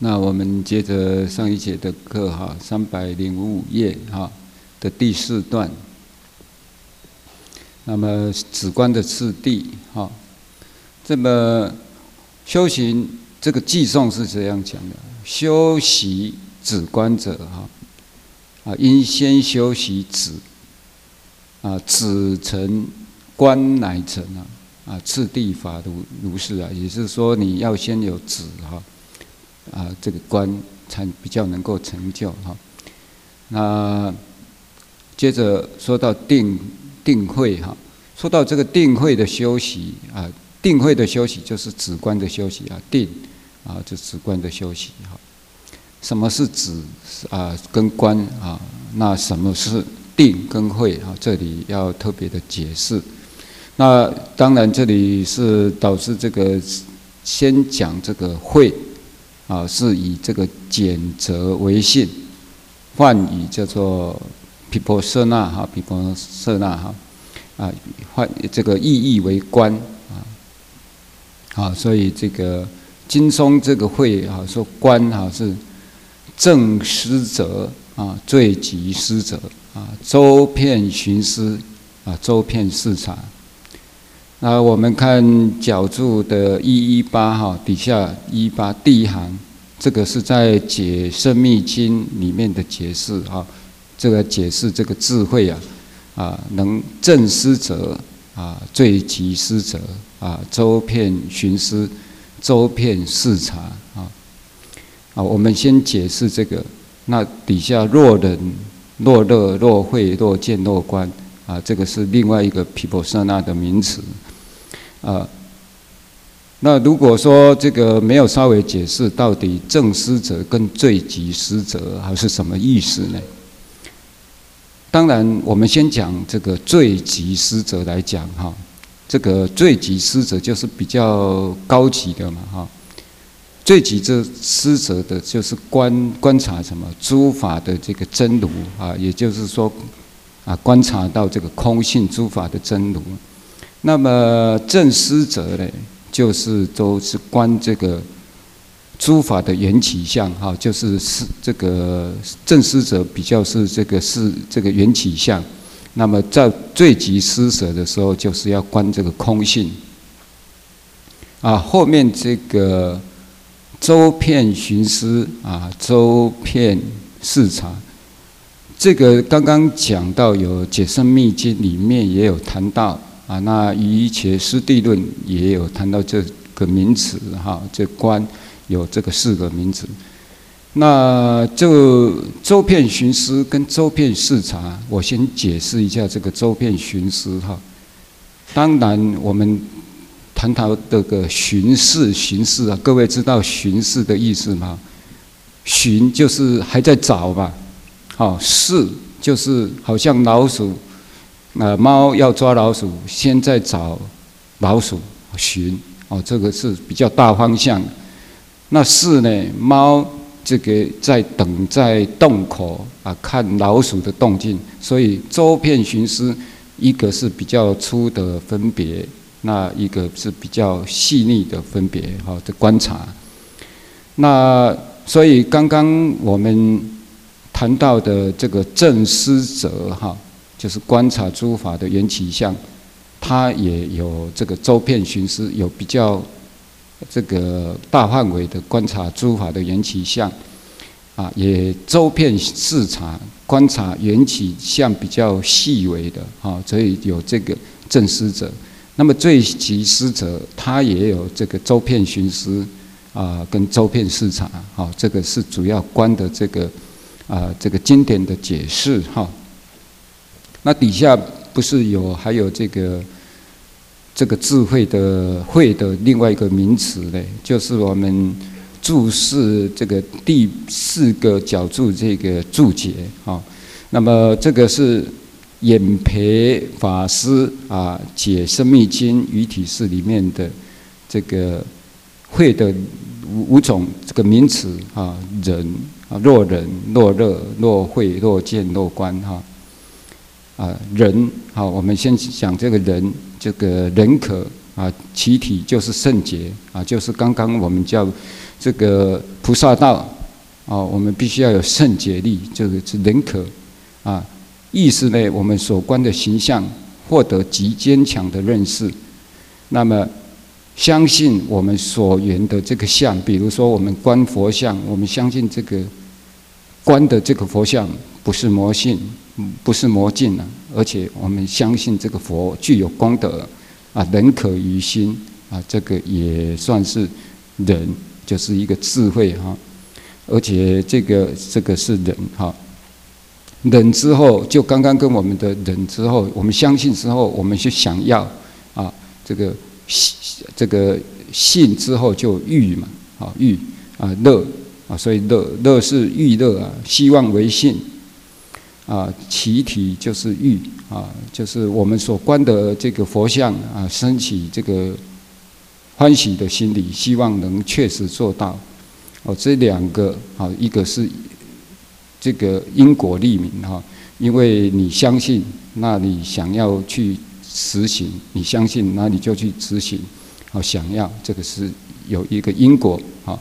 那我们接着上一节的课哈，305页哈的第4段。那么止观的次第哈，这么修行这个偈颂是这样讲的：修习止观者哈，应先修习止止成观乃成次第法如是也就是说你要先有止这个观才比较能够成就哈。那接着说到定慧哈，说到这个定慧的修习定慧的修习就是止观的修习定就止观的修习哈。什么是止跟观那什么是定跟慧这里要特别的解释。那当然这里是导师这个先讲这个慧是以这个简则为信，梵语叫做毗婆舍那换这个意义为观所以这个经中这个慧说观是正思则最极思则周遍寻思周遍视察。那我们看角注的118底下118第一行，这个是在解深密经里面的解释这个解释这个智慧能正思则最极思则周遍寻思周遍视察我们先解释这个。那底下若人若乐若慧若见若观这个是另外一个毗婆舍那的名词那如果说这个没有稍微解释到底正思则跟最极思则是什么意思呢？当然我们先讲这个最极思则来讲这个最极思则就是比较高级的嘛最极这思则的就是观察什么诸法的这个真如也就是说观察到这个空性诸法的真如。那么正思则呢，就是都是观这个诸法的缘起相就是这个正思则比较是这个缘起相。那么在最极思则的时候，就是要观这个空性后面这个周遍寻思周遍视察，这个刚刚讲到有解深密经里面也有谈到那瑜伽师地论也有谈到这个名词这观有这个4个名词。那就周遍寻思跟周遍视察，我先解释一下这个周遍寻思当然我们谈到这个寻视各位知道寻视的意思吗？寻就是还在找吧视就是好像老鼠猫要抓老鼠，先在找老鼠寻这个是比较大方向。那视呢，猫这个在等在洞口看老鼠的动静，所以周遍寻思一个是比较粗的分别，那一个是比较细腻的分别的观察。那所以刚刚我们谈到的这个正思则就是观察诸法的缘起相，它也有这个周遍寻思，有比较这个大范围的观察诸法的缘起相也周遍视察，观察缘起相比较细微的所以有这个正思则。那么最极思则它也有这个周遍寻思跟周遍视察这个是主要观的这个经典的解释那底下不是还有这个智慧的慧的另外一个名词呢，就是我们注释这个第4个角注这个注解那么这个是演培法师解深密经语体释里面的这个慧的5种这个名词人若人若乐若慧若见若观人我们先讲这个人，这个人可其体就是圣洁就是刚刚我们叫这个菩萨道我们必须要有圣解力，这个是认可意识呢，我们所观的形象获得极坚强的认识。那么相信我们所缘的这个相，比如说我们观佛像，我们相信这个观的这个佛像不是魔性，不是魔镜而且我们相信这个佛具有功德人可于心这个也算是人，就是一个智慧而且这个是人忍之后，就刚刚跟我们的忍之后，我们相信之后，我们去想要这个信之后就欲嘛欲乐所以乐是欲乐希望为信其体就是欲就是我们所观的这个佛像升起这个欢喜的心理，希望能确实做到这两个一个是这个因果立名因为你相信，那你想要去实行，你相信，那你就去执行想要，这个是有一个因果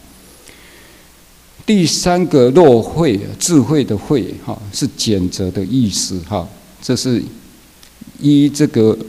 第三个若慧，智慧的慧是简则的意思这是依这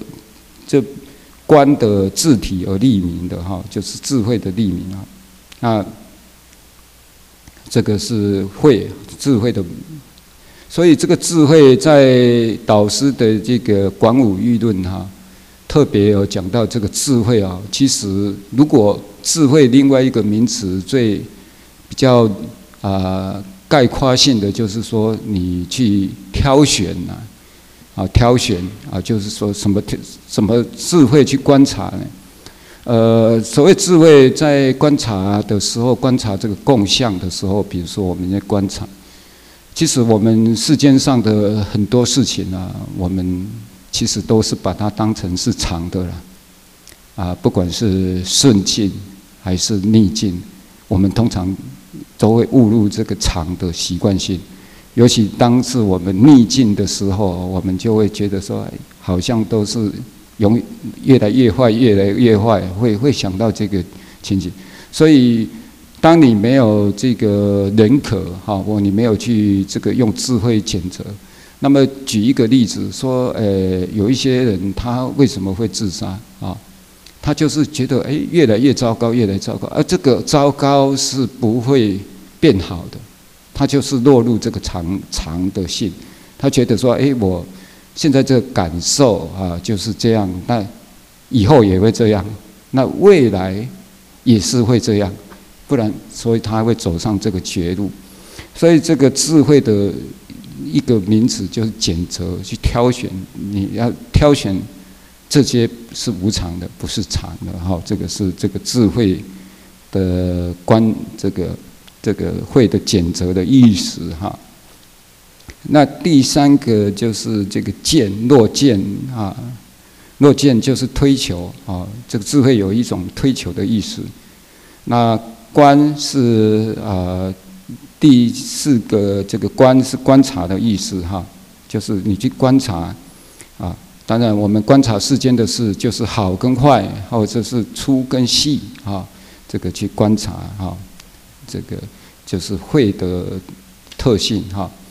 观的字体而立名的就是智慧的立名那这个是慧，智慧的。所以这个智慧在导师的这个广武喻论特别有讲到这个智慧其实如果智慧另外一个名词最比较概括性的就是说你去挑选挑选就是说什么智慧去观察呢？所谓智慧在观察的时候，观察这个共相的时候，比如说我们在观察，其实我们世间上的很多事情我们其实都是把它当成是常的了不管是顺境还是逆境，我们通常都会误入这个常的习惯性。尤其当是我们逆境的时候，我们就会觉得说，好像都是越来越坏，越来越坏，会想到这个情景。所以，当你没有这个认可你没有去这个用智慧谴责。那么举一个例子说，有一些人他为什么会自杀他就是觉得越来越糟糕，越来越糟糕，而这个糟糕是不会变好的。他就是落入这个常的性，他觉得说，我现在这个感受就是这样，那以后也会这样，那未来也是会这样，不然，所以他会走上这个绝路。所以这个智慧的一个名词就是拣择，去挑选，你要挑选这些是无常的，不是常的这个是这个智慧的这个慧的拣择的意思那第三个就是这个见，若见若见就是推求这个智慧有一种推求的意思。那观是第四个这个观是观察的意思就是你去观察当然我们观察世间的事，就是好跟坏，或者是粗跟细这个去观察这个就是慧的特性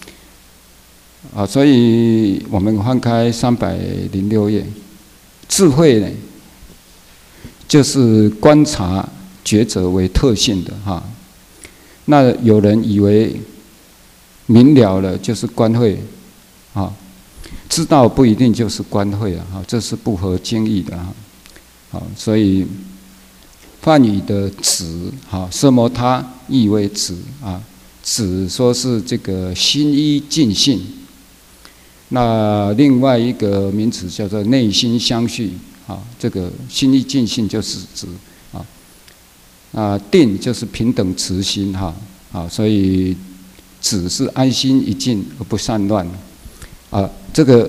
所以我们翻开306页，智慧呢，就是观察抉择为特性的那有人以为明了了就是观慧知道不一定就是观慧这是不合经义的所以梵语的止奢摩他意为止止说是这个心依尽性。那另外一个名词叫做内心相续这个心依尽性就是止定就是平等持心所以止是安心一静而不散乱这个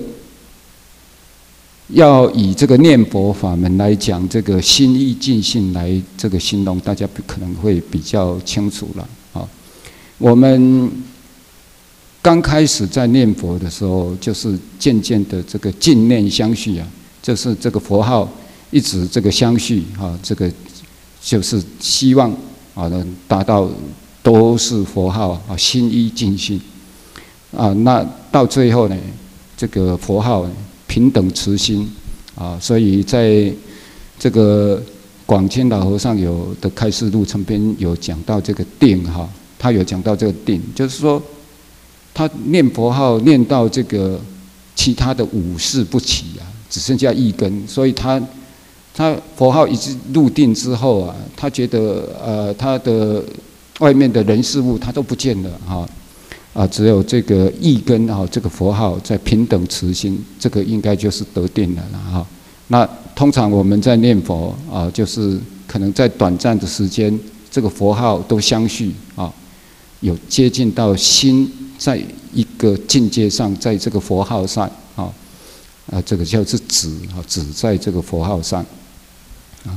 要以这个念佛法门来讲，这个心意尽性来这个形容，大家可能会比较清楚了我们刚开始在念佛的时候，就是渐渐的这个净念相续就是这个佛号一直这个相续这个就是希望能达到都是佛号啊，心一尽性啊。那到最后呢，这个佛号平等慈心啊，所以在这个广钦老和尚有的开示录成篇有讲到这个定哈，他有讲到这个定，就是说他念佛号念到这个其他的五事不起啊，只剩下一根，所以他佛号一直入定之后啊，他觉得他的外面的人事物他都不见了哈只有这个一根啊，这个佛号在平等慈心，这个应该就是得定了哈。那通常我们在念佛啊，就是可能在短暂的时间，这个佛号都相续啊，有接近到心在一个境界上，在这个佛号上这个叫是止啊，止在这个佛号上啊。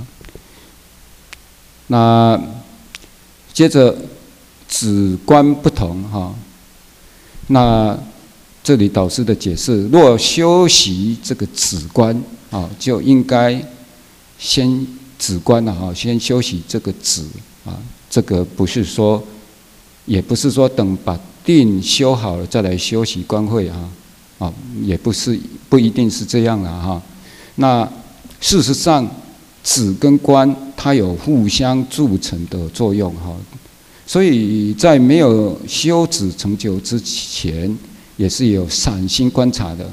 那接着止观不同哈，那这里导师的解释，若修习这个止观啊，就应该先止观了先修习这个止啊，这个不是说，也不是说等把定修好了再来修习观慧也不一定是这样了哈。那事实上，止跟观它有互相助成的作用哈，所以在没有修止成就之前，也是有散心观察的。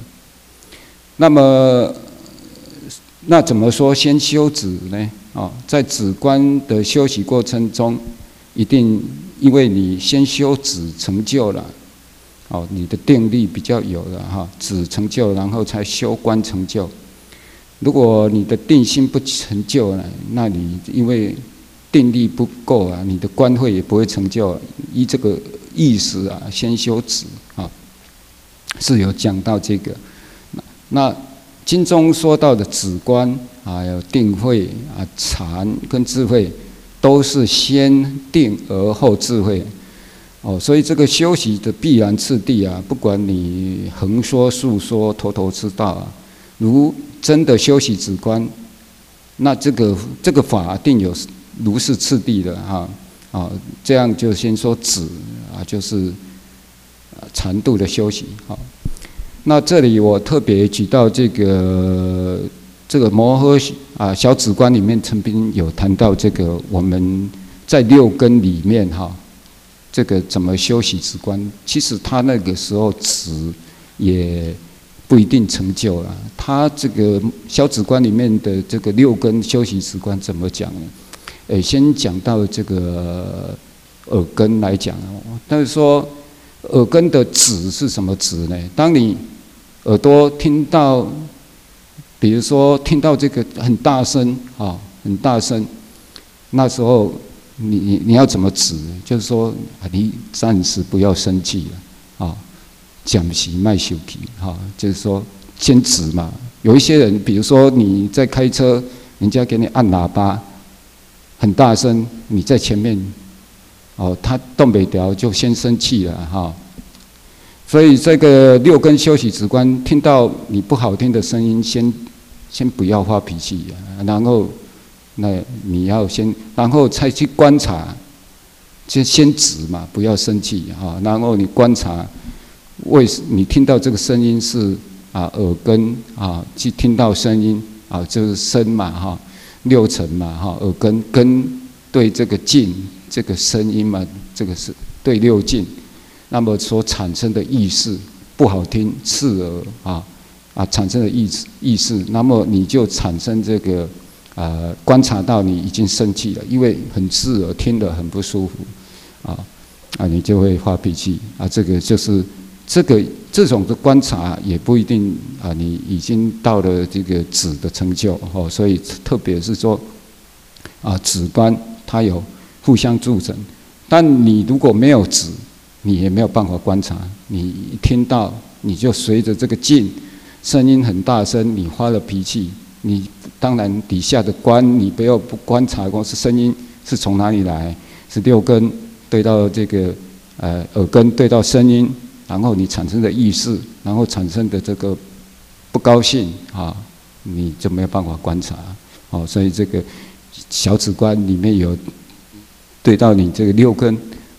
那怎么说先修止呢？在止观的修习过程中，一定因为你先修止成就了，你的定力比较有了哈，止成就，然后才修观成就。如果你的定心不成就呢，那你因为定力不够啊，你的观慧也不会成就。依这个意思啊，先修止是有讲到这个。那经中说到的止观还有定慧禅跟智慧，都是先定而后智慧。所以这个修习的必然次第啊，不管你横说竖说，头头是道啊，如真的修习止观，那这个法定有如是次第的这样就先说止就是禅度的修习那这里我特别举到这个摩诃小止观里面曾经有谈到这个我们在六根里面这个怎么修习止观，其实他那个时候止也不一定成就了。他这个小止观里面的这个六根修习止观怎么讲呢？先讲到这个耳根来讲但是说耳根的止是什么止呢？当你耳朵听到，比如说听到这个很大声很大声，那时候你要怎么止？就是说你暂时不要生气了暂时卖生气就是说先止嘛。有一些人，比如说你在开车，人家给你按喇叭很大声，你在前面他动不了就先生气了所以这个六根修习止观，听到你不好听的声音，先不要发脾气然后那你要然后才去观察，就先止嘛，不要生气然后你观察，你听到这个声音是耳根去听到声音就是声嘛六尘嘛耳根对这个境，这个声音嘛，这个是对六境，那么所产生的意识不好听，刺耳产生的意识，那么你就产生这个观察到你已经生气了，因为很刺耳，听得很不舒服你就会发脾气这个就是这种的观察也不一定你已经到了这个止的成就所以特别是说止观它有互相助成，但你如果没有止，你也没有办法观察。你一听到你就随着这个境，声音很大声，你发了脾气，你当然底下的观你不要不观察过是声音是从哪里来，是六根对到这个耳根对到声音，然后你产生的意识，然后产生的这个不高兴你就没有办法观察所以这个小止观里面有对到你这个六根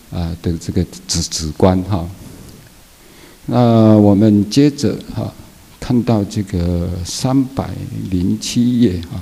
的这个止观哈。那我们接着哈看到这个307页哈，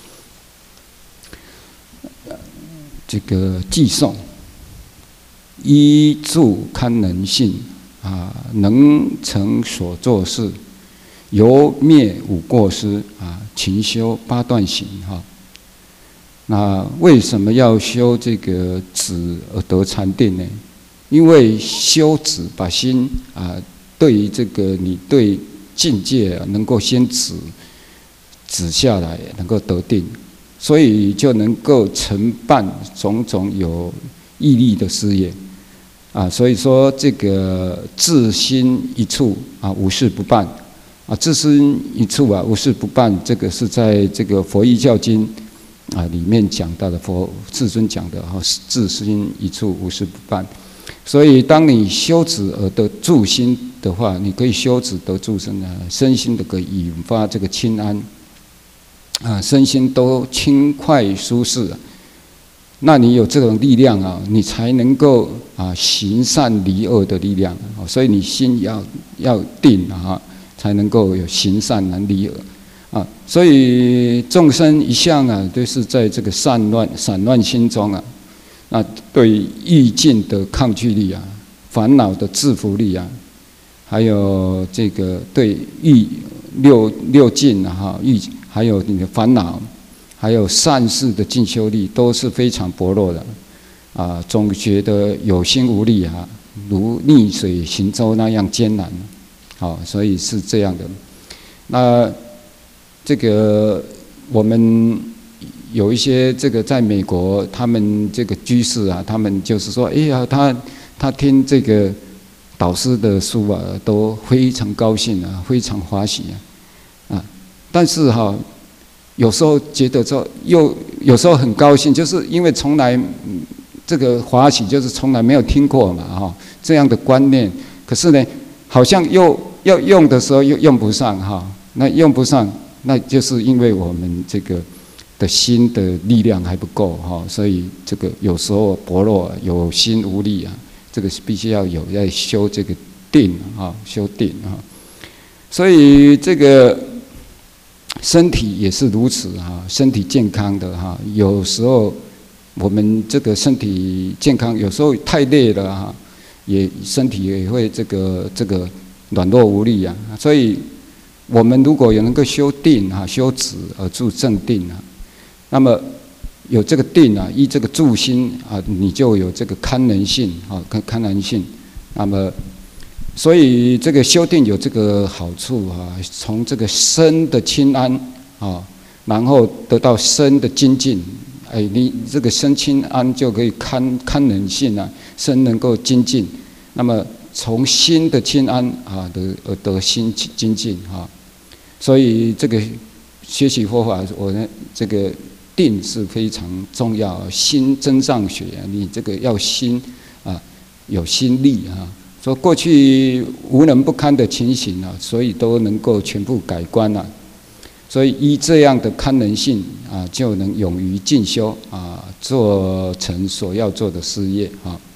这个偈颂，依助堪能性能成所作事，由灭五过失勤修八段行哈。那为什么要修这个止而得禅定呢？因为修止把心对于这个你对境界能够先止下来，能够得定，所以就能够承办种种有毅力的事业所以说这个自心一处无事不办自心一处无事不办，这个是在这个佛遗教经里面讲到的，佛世尊讲的自心一处无事不办。所以当你修止而得住心的话，你可以修止得住身身心的可以引发这个轻安身心都轻快舒适那你有这种力量你才能够行善离恶的力量所以你心要定才能够有行善离恶所以众生一向都是在这个散乱心中对意境的抗拒力烦恼的制服力还有这个对六境还有你的烦恼，还有善事的进修力都是非常薄弱的总觉得有心无力如逆水行舟那样艰难所以是这样的。那这个我们有一些这个在美国，他们这个居士他们就是说，哎呀，他听这个导师的书都非常高兴非常欢喜但是有时候觉得说，又有时候很高兴，就是因为从来这个欢喜就是从来没有听过嘛这样的观念，可是呢，好像又要用的时候又用不上那用不上，那就是因为我们这个的心的力量还不够所以这个有时候薄弱，有心无力这个必须要有在修这个定修定所以这个身体也是如此身体健康的有时候我们这个身体健康，有时候太累了身体也会这个软弱无力所以我们如果有能够修定修止而住正定那么有这个定依这个住心你就有这个堪能性堪能性。那么所以这个修定有这个好处从这个身的轻安然后得到身的精进你这个身轻安就可以堪能性身能够精进，那么从心的轻安得心精进所以这个学习佛法，我呢这个定是非常重要，心增上学你这个要心有心力所以过去无能不堪的情形所以都能够全部改观所以依这样的堪能性就能勇于进修做成所要做的事业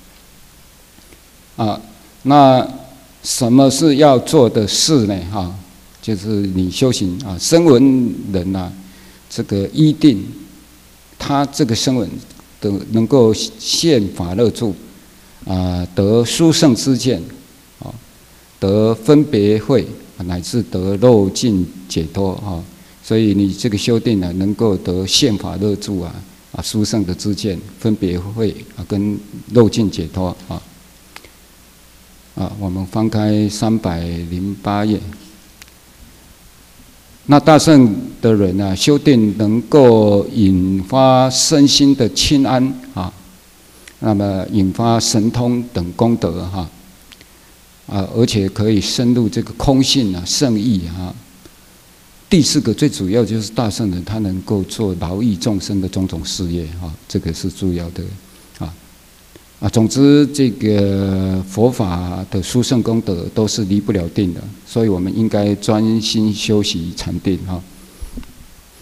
那什么是要做的事呢就是你修行声闻人这个依定，他这个声闻的能够现法乐住得殊胜知见得分别慧乃至得漏尽解脱所以你这个修定能够得现法乐住殊胜的知见、分别慧跟漏尽解脱我们翻开308页。那大圣的人修定能够引发身心的轻安那么引发神通等功德而且可以深入这个空性圣意第四个最主要就是大圣人他能够做劳益众生的种种事业这个是主要的总之这个佛法的殊胜功德都是离不了定的，所以我们应该专心修习禅定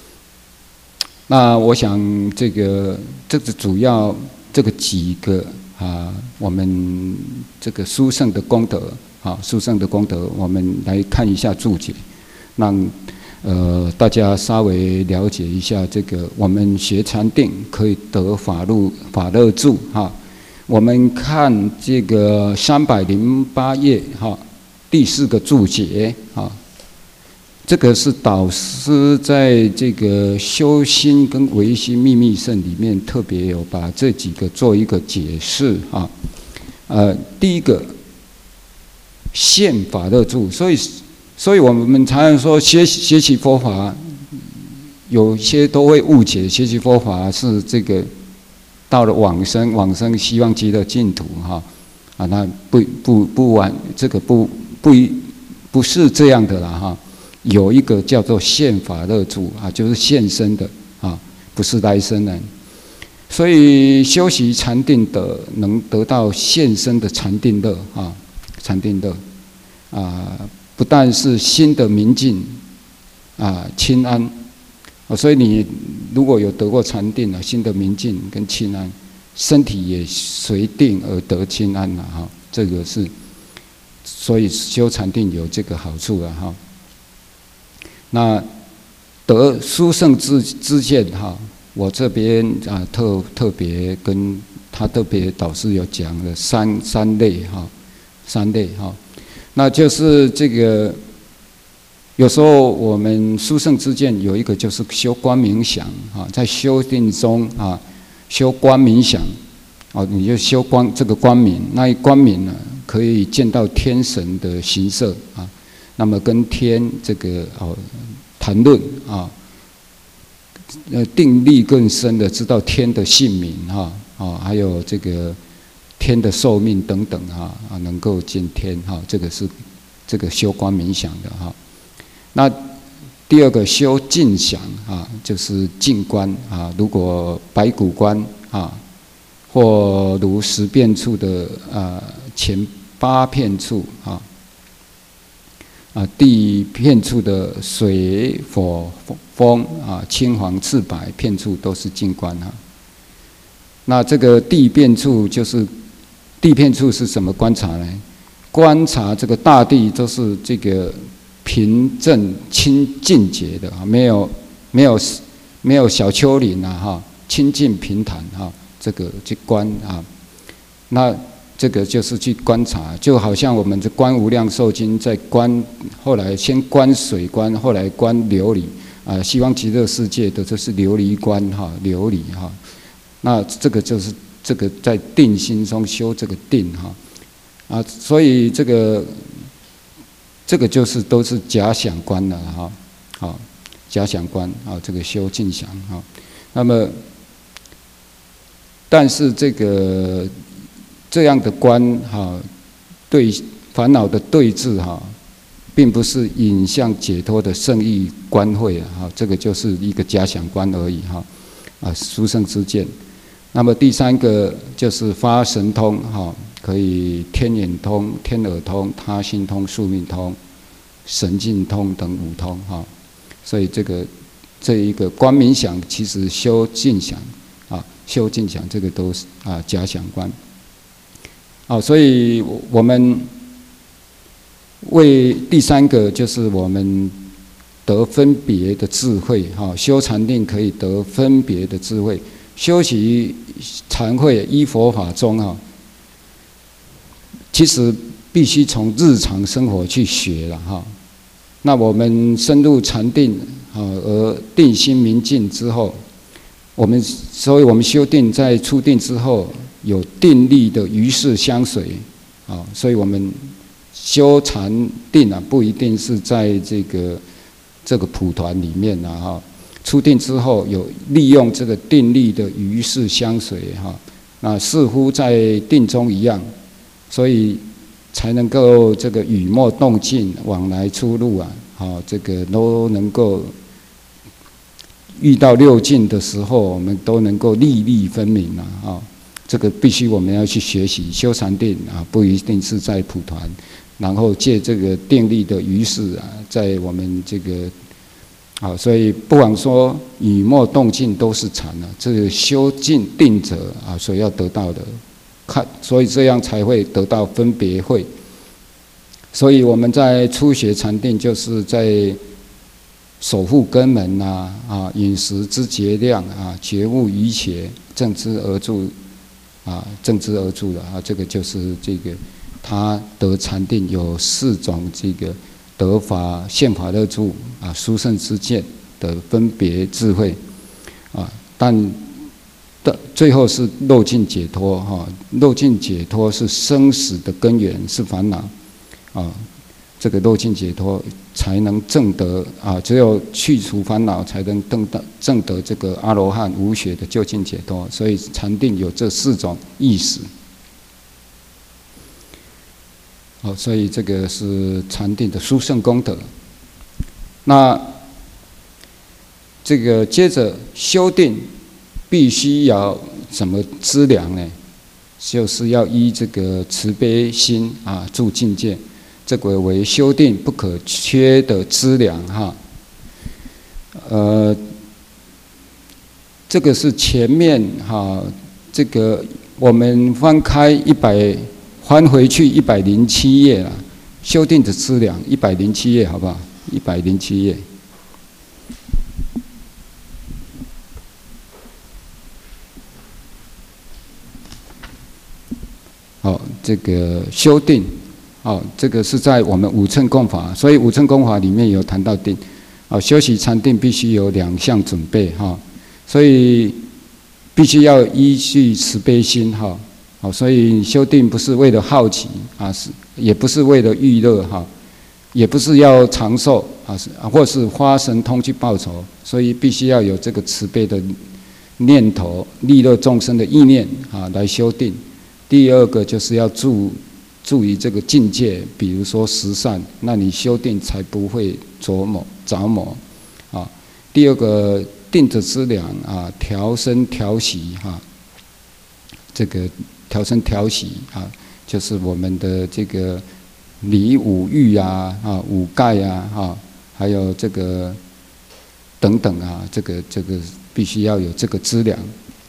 那我想这个主要这个几个我们这个殊胜的功德殊胜的功德，我们来看一下注解，让大家稍微了解一下这个我们学禅定可以得法乐住我们看这个308页第4个注解这个是导师在这个修心跟唯心秘密胜里面特别有把这几个做一个解释第一个现法乐住，所以我们常常说学习佛法，有些都会误解学习佛法是这个到了往生希望极乐净土那不完这个不是这样的啦有一个叫做现法乐住就是现身的不是来生人。所以修习禅定的能得到现身的禅定乐禅定乐不但是心的明净清安所以你如果有得过禅定心的明净跟清安，身体也随定而得清安这个是，所以修禅定有这个好处那得殊胜知见我这边特别跟他特别导师有讲了三类那就是这个有时候我们殊胜知见有一个就是修观冥想在修定中修观冥想你就修这个观冥，那观冥呢可以见到天神的形色那么跟天这个谈论定力更深的知道天的姓名还有这个天的寿命等等能够见天这个是这个修观冥想的那第二个修静想就是静观如果白骨观或如10遍处的前8片处第片处的水火风青黄赤白片处都是静观那这个地片处就是地片处是什么观察呢？观察这个大地都是这个平正清净洁的没有小丘陵清净平坦这个去观那这个就是去观察，就好像我们这观无量寿经在观，后来先观水观，后来观琉璃西方极乐世界的这是琉璃观琉璃那这个就是这个在定心中修这个定所以这个就是都是假想观了假想观这个修静想那么但是这样的观对烦恼的对治并不是引向解脱的圣意观会这个就是一个假想观而已殊胜知见。那么第3个就是发神通可以天眼通、天耳通、他心通、宿命通、神境通等5通所以这一个观冥想其实修静想修静想这个都是假想观所以我们为第3个就是我们得分别的智慧修禅定可以得分别的智慧，修习禅慧依佛法中其实必须从日常生活去学了那我们深入禅定而定心明净之后，所以我们修定在初定之后有定力的于事相随所以我们修禅定不一定是在这个蒲团里面初定之后有利用这个定力的于事相随那似乎在定中一样，所以才能够这个雨墨动静往来出入这个都能够遇到六境的时候，我们都能够粒粒分明这个必须我们要去学习修禅定不一定是在蒲团，然后借这个定力的于事在我们这个所以不管说雨墨动静都是禅这个修静定者所要得到的所以这样才会得到分别慧。所以我们在初学禅定，就是在守护根门饮食之节量觉悟一切，正知而住正知而住的这个就是这个他得禅定有4种这个得法现法乐住殊胜之见的分别智慧但最后是漏尽解脱漏尽解脱是生死的根源，是烦恼这个漏尽解脱才能证得只有去除烦恼，才能证得这个阿罗汉无学的究竟解脱。所以禅定有这4种意思。所以这个是禅定的殊胜功德。那这个接着修定必须要怎么资粮呢？就是要依这个慈悲心住境界，这个为修定不可缺的资粮这个是前面这个我们翻回去107页了，修定的资粮107页，好不好？107页。这个修定，这个是在我们五乘共法，所以五乘共法里面有谈到定，修习禅定必须有2项准备所以必须要依据慈悲心所以修定不是为了好奇也不是为了娱乐也不是要长寿或是花神通去报仇，所以必须要有这个慈悲的念头，利乐众生的意念来修定。第二个就是要注意这个境界，比如说十善，那你修定才不会着魔第二个定的资粮调身调息这个调身调息就是我们的这个理五欲五盖还有这个等等这个必须要有这个资粮。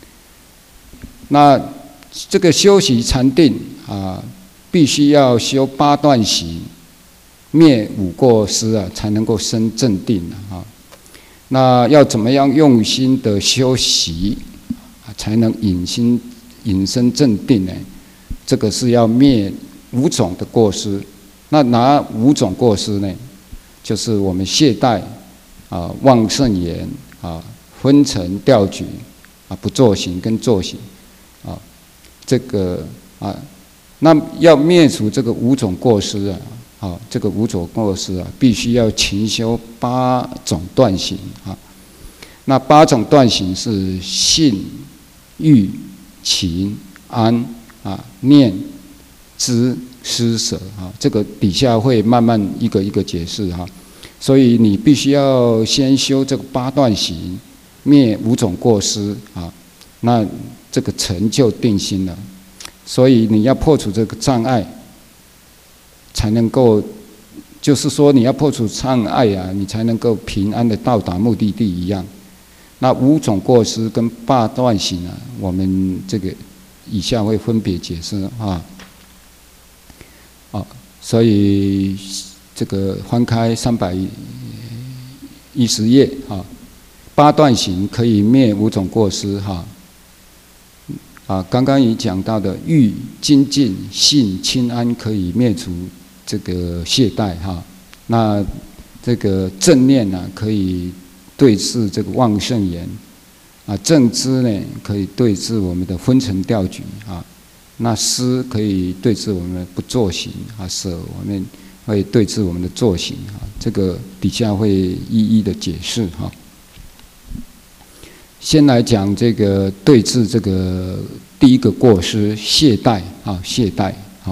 那这个修习禅定必须要修8段行，灭5过失才能够生正定那要怎么样用心的修习才能引生正定呢？这个是要灭5种的过失。那哪5种过失呢？就是我们懈怠妄胜言昏沉掉举不作行跟作行这个那要灭除这个5种过失这个5种过失必须要勤修8种断行那8种断行是信、欲、勤、安念、知、施、舍这个底下会慢慢一个一个解释所以你必须要先修这个8段行，灭5种过失那这个成就定心了。所以你要破除这个障碍，才能够，就是说你要破除障碍你才能够平安的到达目的地一样。那5种过失跟8段行我们这个以下会分别解释所以这个翻开310页8段行可以灭5种过失刚刚已讲到的欲、精进、信、清安可以灭除这个懈怠那这个正念可以对治这个妄胜言正知呢可以对治我们的昏沉掉举那施可以对治我们的不作行舍我们会对治我们的作行这个底下会一一的解释先来讲这个对治这个第一个过失懈怠懈怠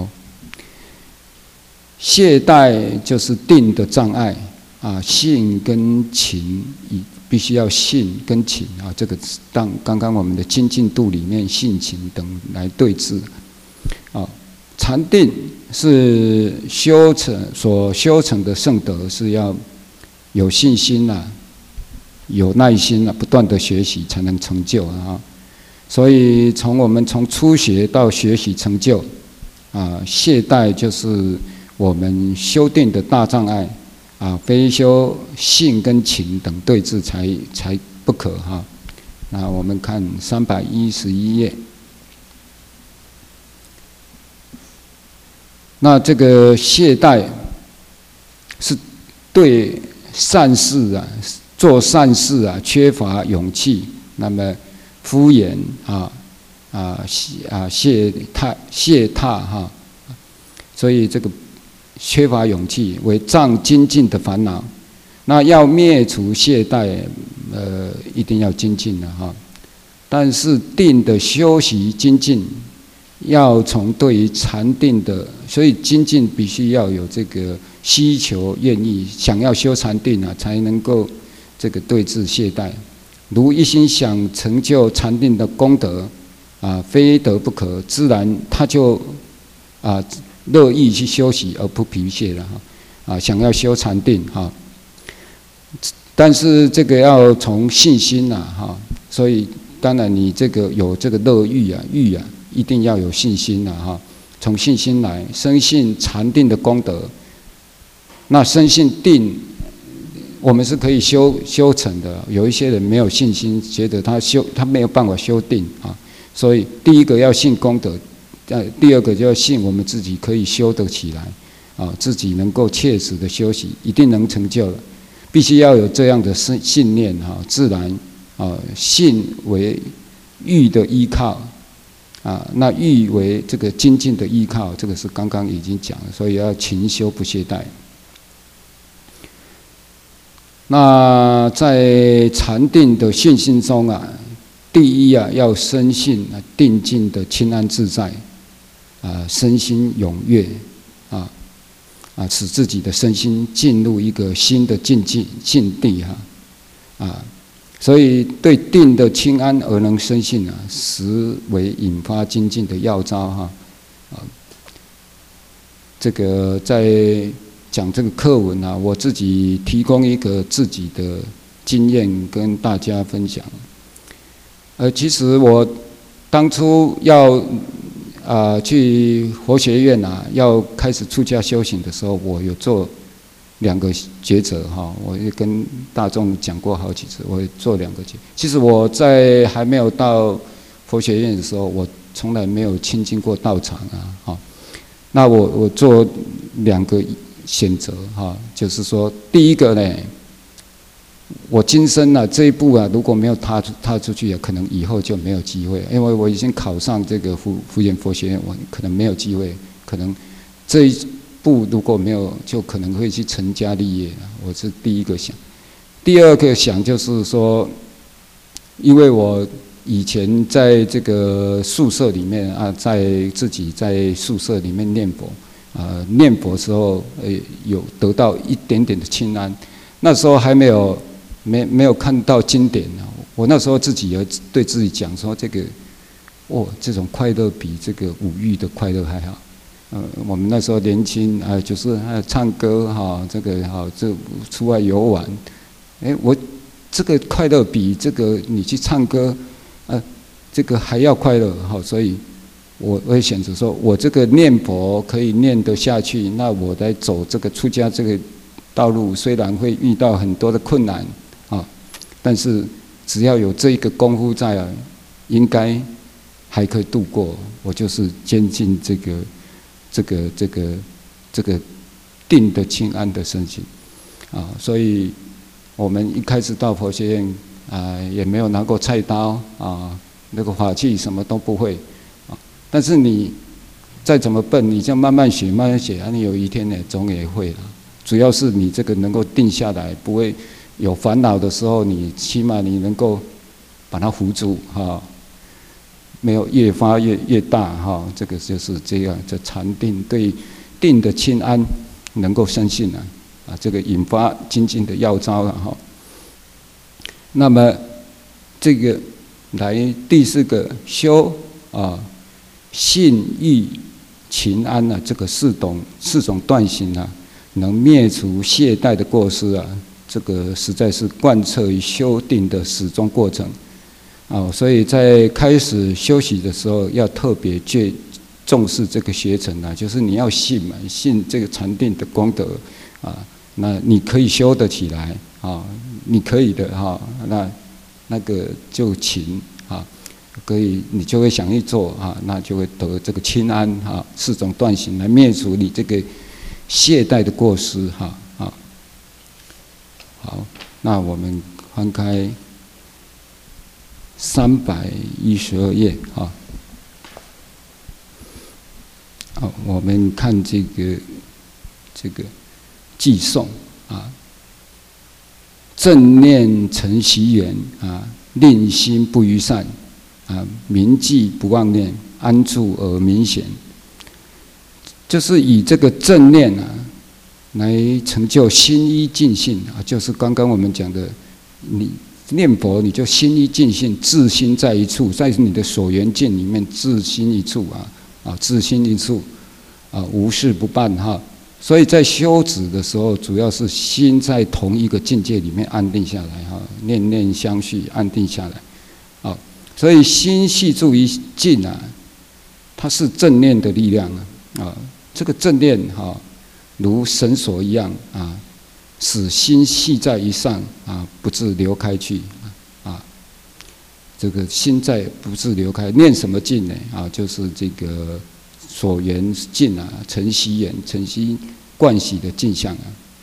懈怠就是定的障碍信跟勤必须要信跟勤这个刚刚我们的精进度里面信勤等来对治禅定是所修成的圣德，是要有信心有耐心不断的学习才能成就所以我们从初学到学习成就，懈怠就是我们修定的大障碍，非修性跟情等对治才不可哈。那我们看311页，那这个懈怠是对善事做善事缺乏勇气，那么敷衍懈怠哈，所以这个缺乏勇气为障精进的烦恼。那要灭除懈怠，一定要精进了哈。但是定的修习精进，要从对于禅定的，所以精进必须要有这个需求、愿意，想要修禅定才能够这个对治懈怠。如一心想成就禅定的功德，非得不可，自然他就乐意去修习而不疲懈了哈。想要修禅定哈。但是这个要从信心哈，所以当然你这个有这个乐欲一定要有信心哈，从信心来深信禅定的功德。那深信定，我们是可以修成的。有一些人没有信心，觉得他没有办法修定所以第一个要信功德，第二个就要信我们自己可以修得起来自己能够切实的修习，一定能成就了。必须要有这样的信念自然信为欲的依靠那欲为这个精进的依靠，这个是刚刚已经讲了，所以要勤修不懈怠。那在禅定的信心中第一要深信定境的清安自在身心踊跃使自己的身心进入一个新的境地所以对定的清安而能深信实为引发精进的要招这个在讲这个课文我自己提供一个自己的经验跟大家分享。其实我当初要去佛学院要开始出家修行的时候，我有做2个抉择我也跟大众讲过好几次，我也做2个抉择。其实我在还没有到佛学院的时候，我从来没有亲近过道场那我做2个选择就是说，第一个呢，我今生这一步如果没有踏出去可能以后就没有机会，因为我已经考上这个福源佛学院，我可能没有机会，可能这一步如果没有，就可能会去成家立业我是第一个想。第二个想就是说，因为我以前在这个宿舍里面自己在宿舍里面念佛念佛的时候有得到一点点的清安，那时候还没有看到经典我那时候自己也对自己讲说，这个这种快乐比这个五欲的快乐还好。我们那时候年轻就是唱歌这个这出外游玩，我这个快乐比这个你去唱歌这个还要快乐所以我会选择说，我这个念佛可以念得下去，那我来走这个出家这个道路，虽然会遇到很多的困难但是只要有这一个功夫在应该还可以度过。我就是坚信这个定的清安的身心所以我们一开始到佛学院也没有拿过菜刀那个法器什么都不会但是你再怎么笨，你就慢慢学你有一天呢总也会了。主要是你这个能够定下来，不会有烦恼的时候，你起码你能够把它扶住没有越发越大这个就是这样。这禅定对定的清安能够深信这个引发精进的要招那么这个来第4个修信欲勤安这个四种断行能灭除懈怠的过失这个实在是贯彻于修定的始终过程。 所以在开始修习的时候，要特别重视这个学程啊，就是你要信嘛，信这个禅定的功德那你可以修得起来你可以的那个就勤可以，你就会想去做那就会得这个清安四种断行来灭除你这个懈怠的过失好，那我们翻开312页我们看这个偈颂正念成习缘令心不于善铭记不忘念，安住而明显，就是以这个正念来成就心一净性就是刚刚我们讲的，你念佛你就心一净性，自心在一处，在你的所缘境里面自心一处自心一处无事不办所以在修止的时候，主要是心在同一个境界里面安定下来念念相续，安定下来所以心系住于静它是正念的力量这个正念如绳索一样使心系在于上不致流开去这个心在不致流开，念什么静呢就是这个所缘境成习缘，成习惯习的境象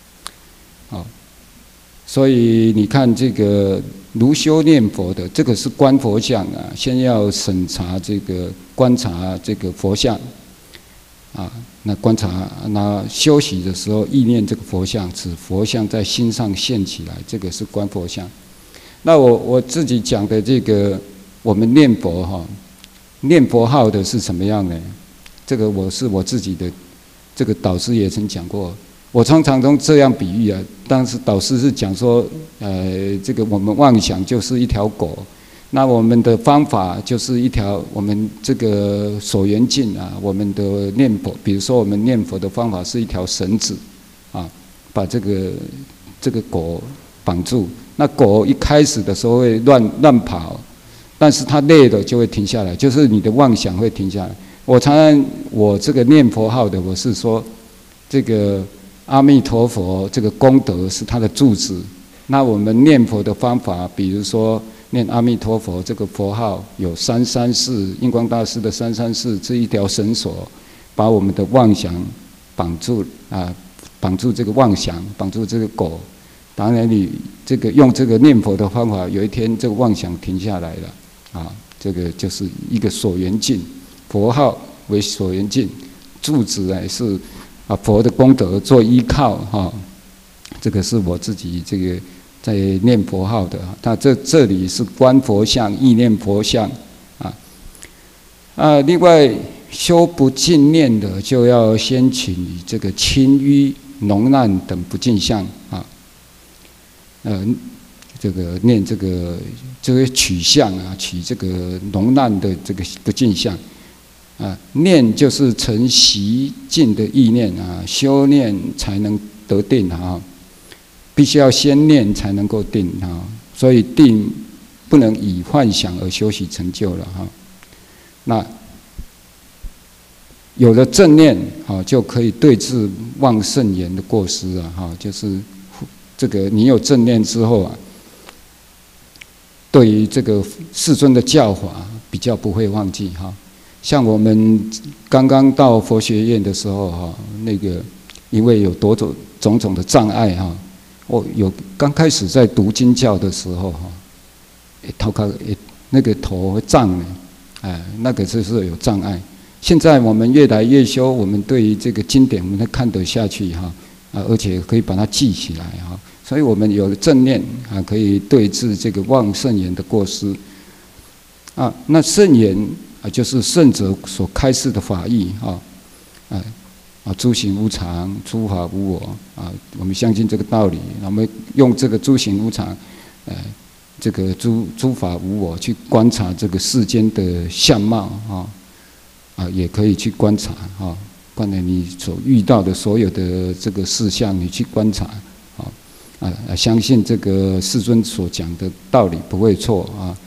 所以你看这个如修念佛的，这个是观佛像先要审查这个观察这个佛像那观察那修习的时候意念这个佛像，使佛像在心上现起来，这个是观佛像。那我自己讲的这个我们念佛念佛号的是什么样呢？这个是我自己的这个导师也曾讲过，我常常都这样比喻当时导师是讲说这个我们妄想就是一条狗，那我们的方法就是一条我们这个所缘境我们的念佛，比如说我们念佛的方法是一条绳子把这个狗绑住，那狗一开始的时候会乱跑，但是它累了就会停下来，就是你的妄想会停下来。我常常我这个念佛号的，我是说这个阿弥陀佛这个功德是它的柱子，那我们念佛的方法，比如说念阿弥陀佛这个佛号有334，印光大师的334这一条绳索，把我们的妄想绑住绑住这个妄想，绑住这个狗。当然你这个用这个念佛的方法，有一天这个妄想停下来了这个就是一个所缘境，佛号为所缘境，柱子是佛的功德做依靠这个是我自己这个在念佛号的那这里是观佛像，意念佛像另外修不净念的，就要先取这个轻淤浓难等不净相这个念这个取相取这个浓难的这个不净相念就是成习静的意念修念才能得定必须要先念才能够定所以定不能以幻想而修习成就了那有了正念就可以对治忘圣言的过失就是这个你有正念之后对于这个世尊的教法比较不会忘记像我们刚刚到佛学院的时候那个因为有种种的障碍有刚开始在读经教的时候那个头会胀那个就是有障碍。现在我们越来越修，我们对于这个经典我们看得下去而且可以把它记起来所以我们有了正念可以对治这个忘圣言的过失那圣言就是圣者所开示的法义诸行无常，诸法无我我们相信这个道理，我们用这个诸行无常这个诸法无我去观察这个世间的相貌也可以去观察观察你所遇到的所有的这个事项，你去观察相信这个世尊所讲的道理不会错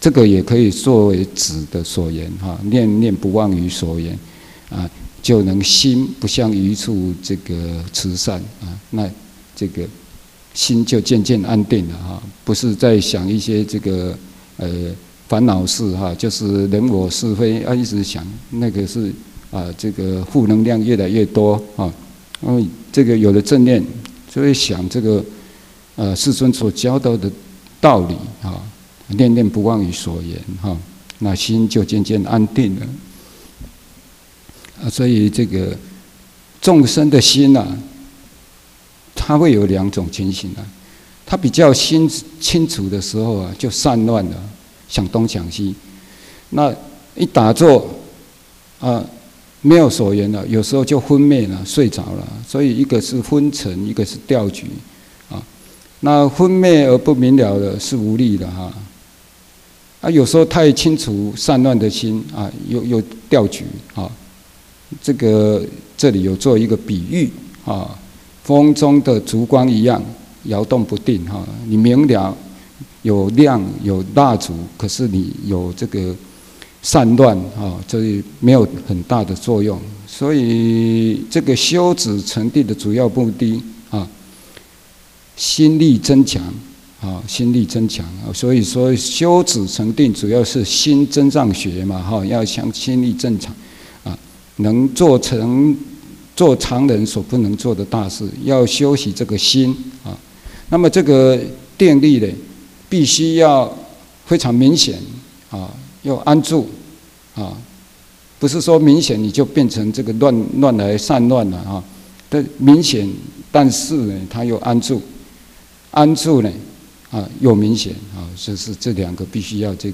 这个也可以作为止的所言哈，念念不忘于所言啊，就能心不向于处这个慈善啊，那这个心就渐渐安定了哈，不是在想一些这个烦恼事哈，就是人我是非啊，一直想那个是啊，这个负能量越来越多啊，因为这个有了正念，就会想这个世尊所教导的道理啊。念念不忘于所言哈，那心就渐渐安定了啊。所以这个众生的心啊，它会有两种情形啊。它比较心清楚的时候啊，就散乱了，想东想西。那一打坐啊，没有所言了，有时候就昏昧了，睡着了。所以一个是昏沉，一个是掉举啊。那昏昧而不明了的是无力的哈。啊，有时候太清楚散乱的心啊，又掉举啊。这里有做一个比喻啊，风中的烛光一样摇动不定哈。你明了有亮有蜡烛，可是你有这个散乱啊，这没有很大的作用。所以这个修止成定的主要目的啊，心力增强。啊，心力增强，所以说修止成定主要是心增上学嘛，哈，要向心力增强，啊，能做常人所不能做的大事，要修习这个心啊。那么这个定力呢，必须要非常明显啊，要安住啊，不是说明显你就变成这个乱来散乱了啊，但明显，但是呢，它又安住，安住呢。啊，又明显啊，就是这两个必须要这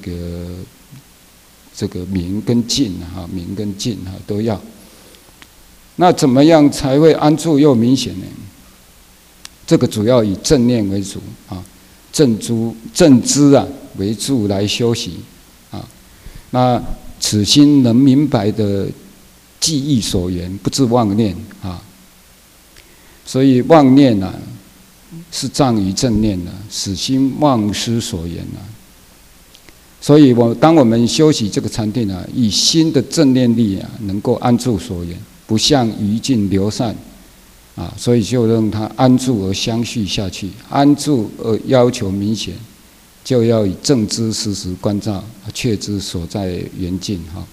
个明跟静啊，明跟静啊都要。那怎么样才会安住又明显呢？这个主要以正念为主啊，正知啊为主来修习啊。那此心能明白的记忆所言，不自妄念啊。所以妄念啊。是障于正念的，使心忘失所言啊。所以当我们修习这个禅定啊，以心的正念力啊，能够安住所言，不向余境流散啊，所以就让它安住而相续下去，安住而要求明显，就要以正知时时关照，确知所在缘境哈。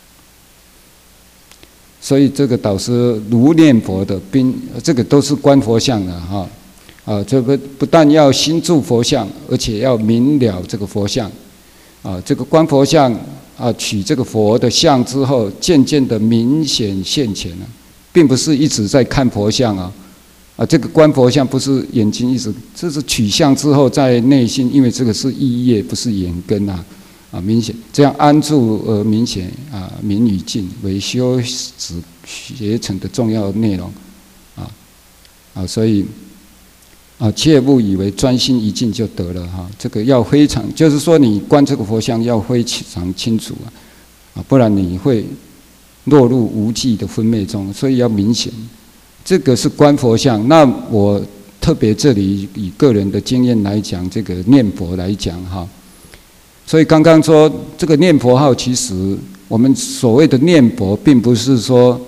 所以这个导师如念佛的这个都是观佛像的哈。啊，这不但要心住佛像，而且要明了这个佛像。啊，这个观佛像啊，取这个佛的像之后，渐渐的明显现前了，并不是一直在看佛像啊。啊，这个观佛像不是眼睛一直，这是取像之后在内心，因为这个是意业，不是眼根啊。啊，明显这样安住而明显啊，明与静为修止学成的重要内容。啊，所以。啊，切勿以为专心一静就得了哈，这个要非常，就是说你观这个佛像要非常清楚啊，不然你会落入无记的昏昧中，所以要明显。这个是观佛像，那我特别这里以个人的经验来讲，这个念佛来讲哈，所以刚刚说这个念佛号，其实我们所谓的念佛，并不是说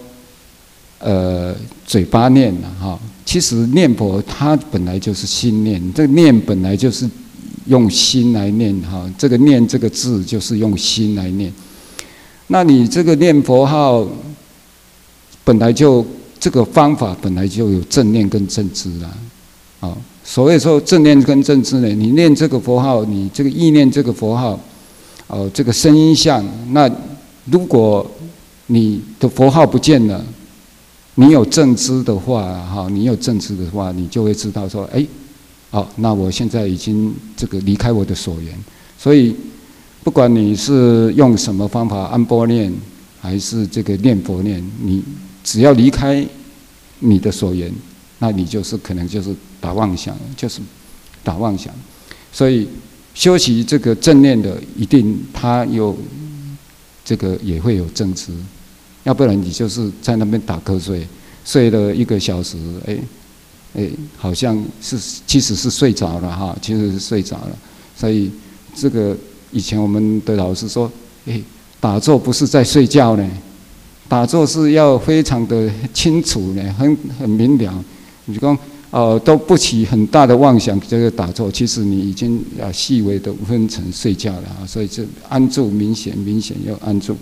嘴巴念的哈。其实念佛它本来就是心念，这个念本来就是用心来念哈，这个念这个字就是用心来念。那你这个念佛号本来就这个方法本来就有正念跟正知啦，啊，所谓说正念跟正知呢，你念这个佛号，你这个意念这个佛号，哦，这个声音像，那如果你的佛号不见了。你有正知的话，哈，你有正知的话，你就会知道说，哎，好，那我现在已经这个离开我的所缘，所以不管你是用什么方法安般念，还是这个念佛念，你只要离开你的所缘，那你就是可能就是打妄想，就是打妄想。所以修习这个正念的，一定他有这个也会有正知。要不然你就是在那边打瞌睡，睡了1个小时，好像是其实是睡着了哈，其实是睡着了。所以这个以前我们的老师说，打坐不是在睡觉呢，打坐是要非常的清楚呢，很明了。你讲都不起很大的妄想，这个打坐，其实你已经细微的分成睡觉了啊，所以就安住明显要安住。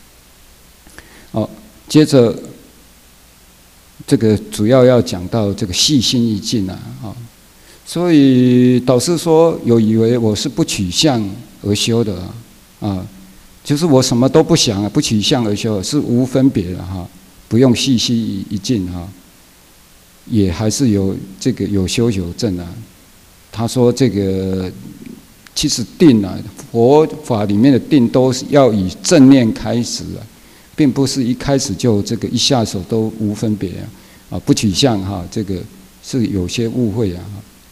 接着这个主要要讲到这个细心一境啊，所以导师说有以为我是不取相而修的啊，就是我什么都不想不取相而修，是无分别的哈，不用细心一境哈，也还是有这个有修有证啊。他说这个其实定啊，佛法里面的定都是要以正念开始啊，并不是一开始就这个一下手都无分别啊，不取相哈，这个是有些误会啊。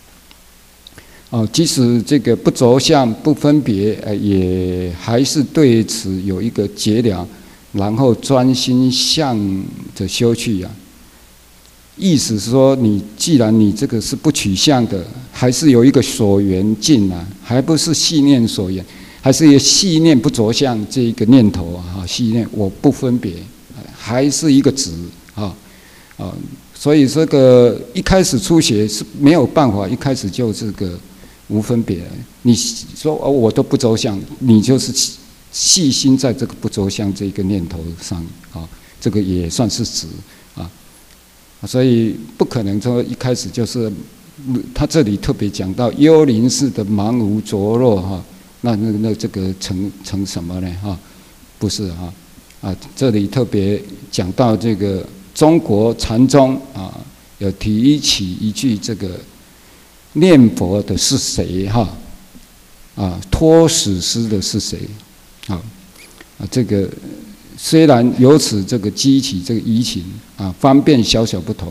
即使这个不着相不分别，也还是对此有一个结了，然后专心向着修去啊。意思是说，既然你这个是不取相的，还是有一个所缘境啊，还不是细念所缘，还是一个细念不着相这一个念头啊，细念我不分别，还是一个执所以这个一开始初学是没有办法，一开始就这个无分别。你说我都不着相，你就是细心在这个不着相这个念头上啊，这个也算是执啊。所以不可能说一开始就是，他这里特别讲到幽灵似的茫无着落哈，那这个成什么呢哈？不是哈这里特别讲到这个中国禅宗啊，有提起一句这个念佛的是谁哈？托死尸的是谁？这个。虽然由此这个激起这个疑情方便小不同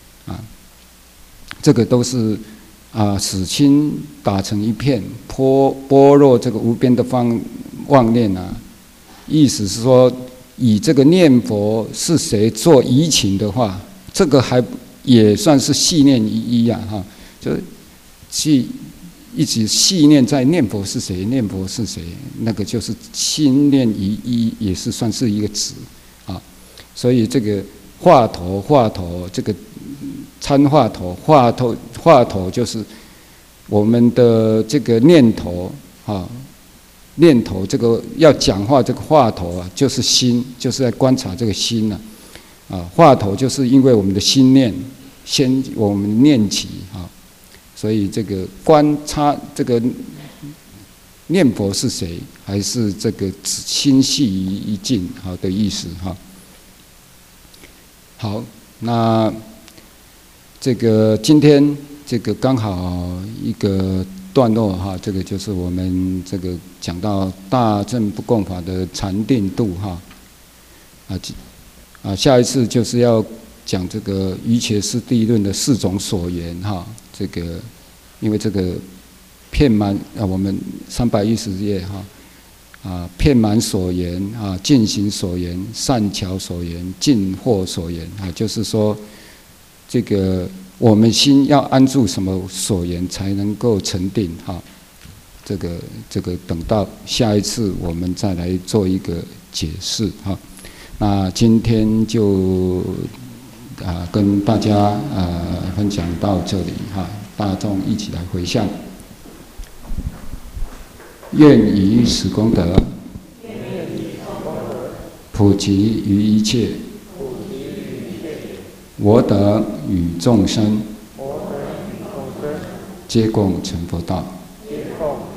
这个都是使心打成一片，般若这个无边的妄念意思是说，以这个念佛是谁做疑情的话，这个还也算是细念一就是去一直细念在念佛是谁，念佛是谁，那个就是心念一，也是算是一个执所以这个话头，这个参话头就是我们的这个念头念头这个要讲话，这个话头就是心，就是在观察这个心话头就是因为我们的心念先我们念起所以这个观察这个念佛是谁，还是这个心细一境的意思好，那这个今天这个刚好一个段落这个就是我们这个讲到大正不共法的禅定度下一次就是要讲这个瑜伽师地论的4种所缘这个因为这个遍满我们310页遍满所缘尽行所缘、善巧所缘、尽惑所缘就是说这个我们心要安住什么所缘才能够成定这个等到下一次我们再来做一个解释那今天就跟大家分享到这里大众一起来回向，愿以此功德普及于一切我等与众生皆共成佛道。